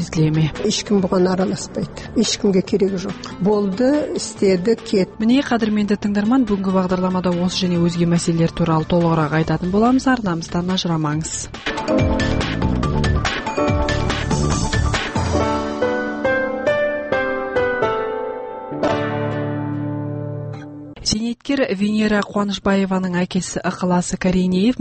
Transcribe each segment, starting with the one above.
сезіле ме? Ешкім бұған араласпайды. Ешкімге керегі жоқ. Болды, істеді, кет. Міне, қадірменді тыңдарман, бүгінгі бағдарламада осы және өзге мәселелер туралы толығырақ айтатын боламыз. Арнамыздан ажырамаңыз. Зейнеткер Венера Қуанышбаеваның әкесі Ықыласы Коренеев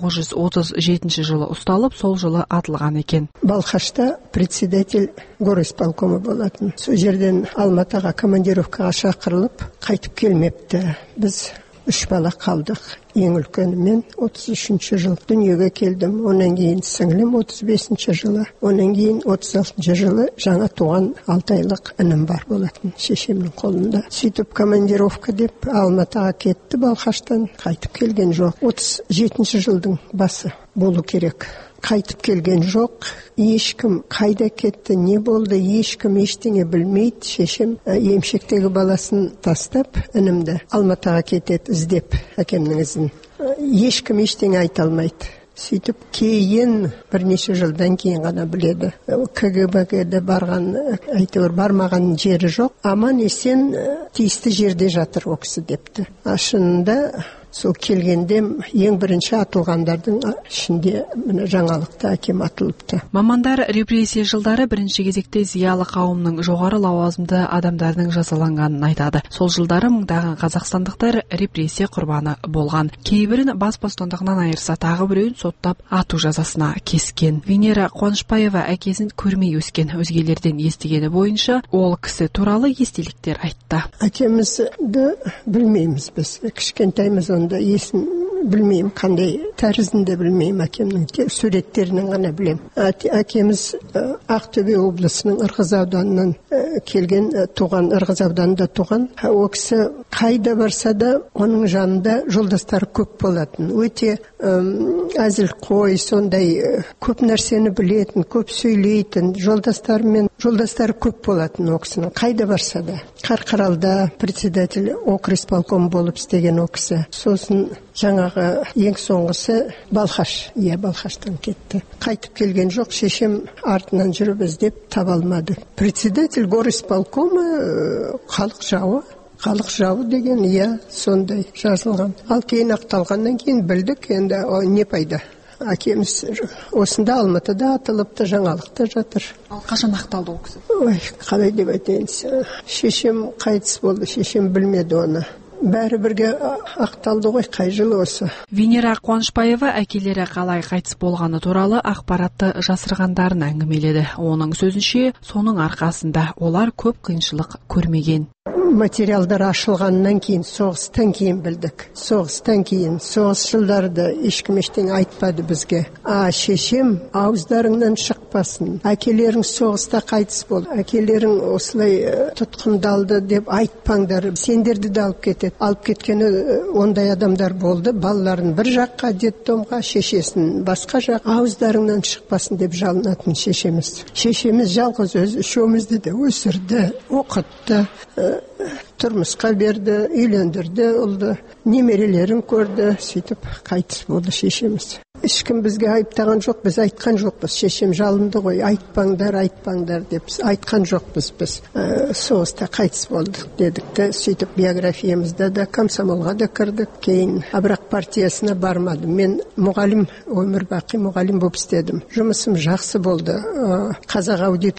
1937 жылы ұсталып, сол жылы атылған екен. Балхашта председатель горисполкомы болатын. Сол жерден Алматыға командировкаға шақырылып, қайтып келмепті. Біз 3 бала қалдық. Ең үлкені мен 33 жыл дүниеге келдім. Онан кейін сіңлім 35 жылы. Онан кейін 36 жылы жаңа туған 6 айлық інім бар болатын, шешемнің қолында. Сөйтіп командировка деп Алматыға кетті Балхаштан. Қайтып келген жоқ. 37 жылдың басы болу керек. Қайтып келген жоқ. Ешкім қайда кетті, не болды, ешкім ештеңе білмейді. Шешем емшектегі баласын тастап, інімді Алматыға кетеді іздеп, әкемнің ізін. Ешкім ештеңе айта алмайды. Сөйтіп кейін бірнеше жылдан кейін ғана біледі. КГБ-ге барған, әйтеуір бармаған жері жоқ. Аман есен тиісті жерде жатыр ол кісі депті. Шынында сол келгенде ең бірінші атылғандардың ішінде жаңалықта әкем атылыпты. Мамандар репрессия жылдары бірінші кезекте зиялы қауымның жоғары лауазымды адамдардың жазаланғанын айтады. Сол жылдары мыңдаған қазақстандықтар репрессия құрбаны болған. Кейбірін бас бостандығынан айырса, тағы біреуін соттап ату жазасына кескен. Венера Қуанышбаева әкесін көрмей өскен, өзгелерден естігені бойынша ол кісі туралы естеліктер айтты. Әкемізді білмейміз біз. Кішкентаймыз онда есін білмеймін, қандай тәрізінде білмеймін, әкемнің суреттерінен ғана білем. Әкеміз Ақтөбе облысының Ырғыз ауданынан келген, туған, Ырғыз ауданында туған. Ол кісі қайда барса да оның жанында жолдастары көп болатын. Өте әзіл қой, сондай көп нәрсені білетін, көп сөйлейтін, жолдастары көп болатын ол кісінің. Қайда барса да. Қарқаралда председатель окрисполком болып істеген ол кісі. Сосын жаңағы ең соңғысы Балхаш. Балхаштан кетті. Қайтып келген жоқ, шешем артынан жүріп іздеп таба алмады. Председатель горисполкомы халық жауы. Халық жауы деген, сондай жазылған. Ал кейін ақталғаннан кейін білдік, енді не пайда. Әкеміз осында Алматыда атылыпты, жаңалықта жатыр. Ал қашан ақталды ол кісі? Қалай деп айтайын. Шешем қайтыс болды, шешем білмеді оны. Бәрі бірге ақталды ғой, қай жылы осы. Венера Қуанышбаева әкелері қалай қайтыс болғаны туралы ақпаратты жасырғандарын әңгімеледі. Оның сөзінше, соның арқасында олар көп қиыншылық көрмеген. Материалдар ашылғаннан кейін, соғыстан кейін білдік. Соғыс жылдарда ешкім ештеңе айтпады бізге. Шешем ауыздарыңнан шықпасын. Әкелерің соғыста қайтыс болды. Әкелерің осылай тұтқындалды деп айтпаңдар. Сендерді де алып кетеді. Алып кеткені ондай адамдар болды. Балаларын бір жаққа, детдомға, шешесін басқа жақ. Ауыздарыңнан шықпасын деп жалынатын шешеміз. Шешеміз жалғыз өз үшеумізді де өсірді, оқытты. Тұрмысқа берді, үйлендірді, ұлды, немерелерін көрді, сөйтіп қайтыс болды шешеміз. Ешкім бізге айыптаған жоқ, біз айтқан жоқпыз. Шешем жалынды ғой, айтпаңдар деп айтқан жоқпыз біз. Соғыста қайтыс болдық дедік те, сөйтіп биографиямызда да комсомолға да кірдік. Кейін Абрақ партиясына бармадым. Мен мұғалім, өмір бақи мұғалім болып істедім. Жұмысым жақсы болды. Қазақ аудит